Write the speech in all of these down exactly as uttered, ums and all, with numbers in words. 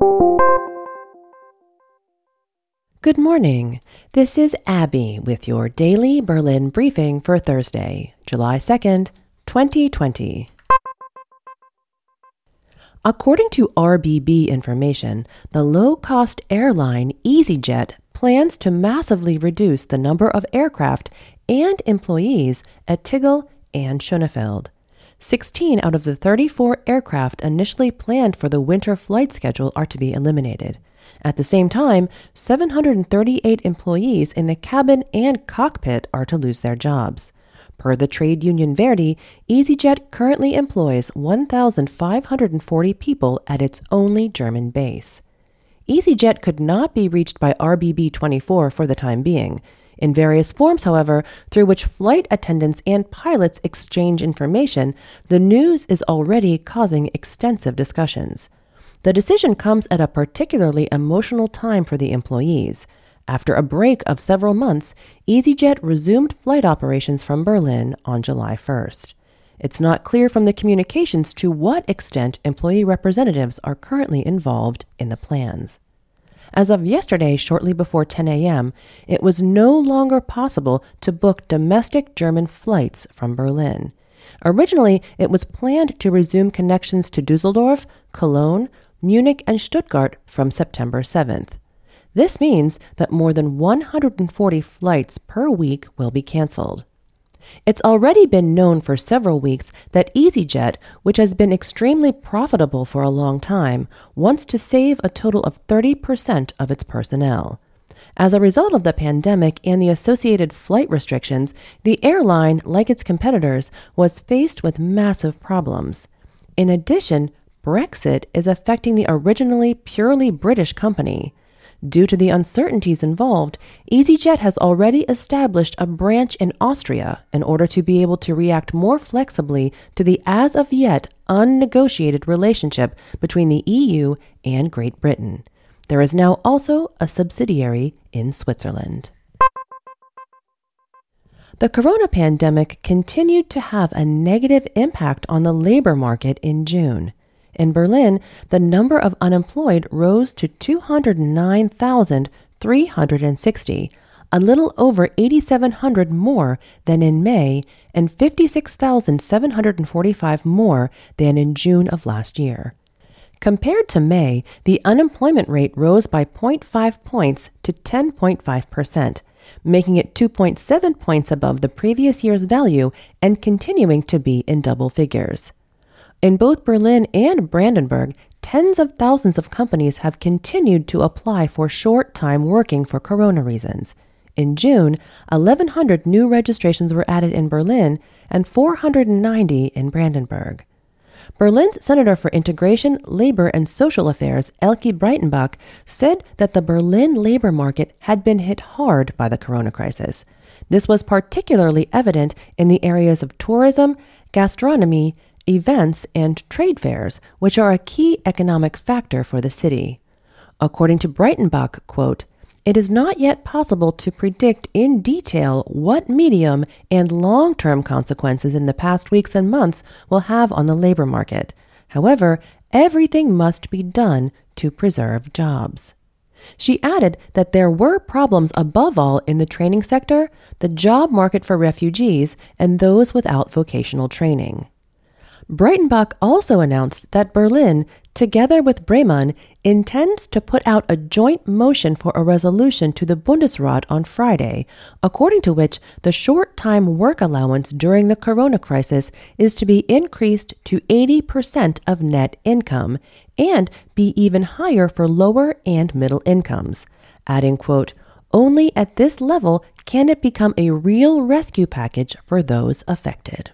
Good morning. This is Abby with your daily Berlin briefing for Thursday, July second, twenty twenty. According to R B B information, the low-cost airline EasyJet plans to massively reduce the number of aircraft and employees at Tegel and Schönefeld. sixteen out of the thirty-four aircraft initially planned for the winter flight schedule are to be eliminated. At the same time, seven hundred thirty-eight employees in the cabin and cockpit are to lose their jobs. Per the trade union Verdi, EasyJet currently employs one thousand five hundred forty people at its only German base. EasyJet could not be reached by R B B twenty-four for the time being. In various forms, however, through which flight attendants and pilots exchange information, the news is already causing extensive discussions. The decision comes at a particularly emotional time for the employees. After a break of several months, EasyJet resumed flight operations from Berlin on July first. It's not clear from the communications to what extent employee representatives are currently involved in the plans. As of yesterday, shortly before ten a.m., it was no longer possible to book domestic German flights from Berlin. Originally, it was planned to resume connections to Düsseldorf, Cologne, Munich, and Stuttgart from September seventh. This means that more than one hundred forty flights per week will be canceled. It's already been known for several weeks that EasyJet, which has been extremely profitable for a long time, wants to save a total of thirty percent of its personnel. As a result of the pandemic and the associated flight restrictions, the airline, like its competitors, was faced with massive problems. In addition, Brexit is affecting the originally purely British company. Due to the uncertainties involved, EasyJet has already established a branch in Austria in order to be able to react more flexibly to the as of yet unnegotiated relationship between the E U and Great Britain. There is now also a subsidiary in Switzerland. The corona pandemic continued to have a negative impact on the labor market in June. In Berlin, the number of unemployed rose to two hundred nine thousand three hundred sixty, a little over eight thousand seven hundred more than in May and fifty-six thousand seven hundred forty-five more than in June of last year. Compared to May, the unemployment rate rose by zero point five points to ten point five percent, making it two point seven points above the previous year's value and continuing to be in double figures. In both Berlin and Brandenburg, tens of thousands of companies have continued to apply for short-time working for corona reasons. In June, eleven hundred new registrations were added in Berlin and four hundred ninety in Brandenburg. Berlin's Senator for Integration, Labor, and Social Affairs, Elke Breitenbach, said that the Berlin labor market had been hit hard by the corona crisis. This was particularly evident in the areas of tourism, gastronomy, events, and trade fairs, which are a key economic factor for the city. According to Breitenbach, quote, "It is not yet possible to predict in detail what medium and long-term consequences in the past weeks and months will have on the labor market. However, everything must be done to preserve jobs." She added that there were problems above all in the training sector, the job market for refugees, and those without vocational training. Breitenbach also announced that Berlin, together with Bremen, intends to put out a joint motion for a resolution to the Bundesrat on Friday, according to which the short-time work allowance during the corona crisis is to be increased to eighty percent of net income and be even higher for lower and middle incomes, adding, quote, "Only at this level can it become a real rescue package for those affected."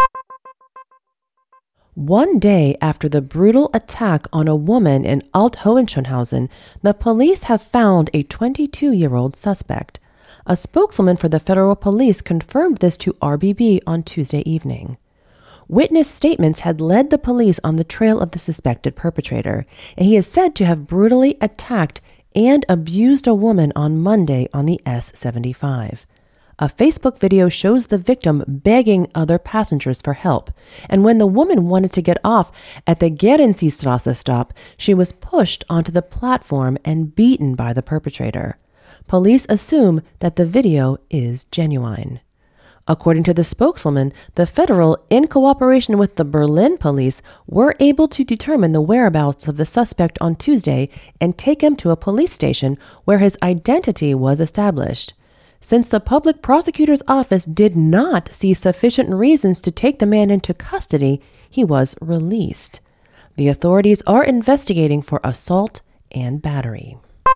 One day after the brutal attack on a woman in Alt-Hohenschönhausen, the police have found a twenty-two-year-old suspect. A spokeswoman for the federal police confirmed this to R B B on Tuesday evening. Witness statements had led the police on the trail of the suspected perpetrator, and he is said to have brutally attacked and abused a woman on Monday on the S seventy-five. A Facebook video shows the victim begging other passengers for help, and when the woman wanted to get off at the Gerensiestrasse stop, she was pushed onto the platform and beaten by the perpetrator. Police assume that the video is genuine. According to the spokeswoman, the federal, in cooperation with the Berlin police, were able to determine the whereabouts of the suspect on Tuesday and take him to a police station where his identity was established. Since the public prosecutor's office did not see sufficient reasons to take the man into custody, he was released. The authorities are investigating for assault and battery.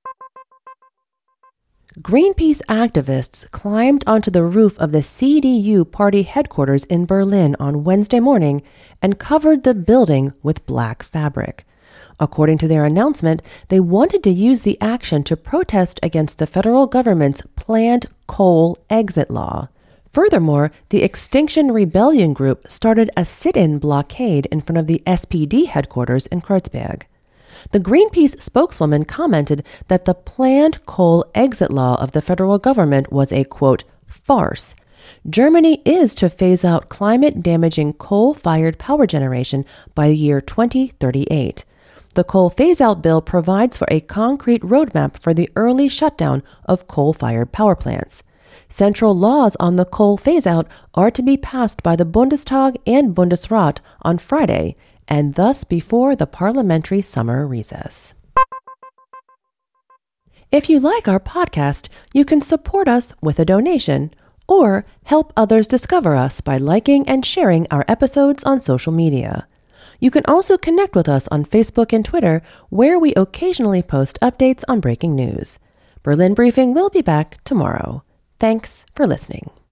Greenpeace activists climbed onto the roof of the C D U party headquarters in Berlin on Wednesday morning and covered the building with black fabric. According to their announcement, they wanted to use the action to protest against the federal government's planned coal exit law. Furthermore, the Extinction Rebellion group started a sit-in blockade in front of the S P D headquarters in Kreuzberg. The Greenpeace spokeswoman commented that the planned coal exit law of the federal government was a, quote, farce. Germany is to phase out climate-damaging coal-fired power generation by the year twenty thirty-eight. The coal phase-out bill provides for a concrete roadmap for the early shutdown of coal-fired power plants. Central laws on the coal phase-out are to be passed by the Bundestag and Bundesrat on Friday, and thus before the parliamentary summer recess. If you like our podcast, you can support us with a donation or help others discover us by liking and sharing our episodes on social media. You can also connect with us on Facebook and Twitter, where we occasionally post updates on breaking news. Berlin Briefing will be back tomorrow. Thanks for listening.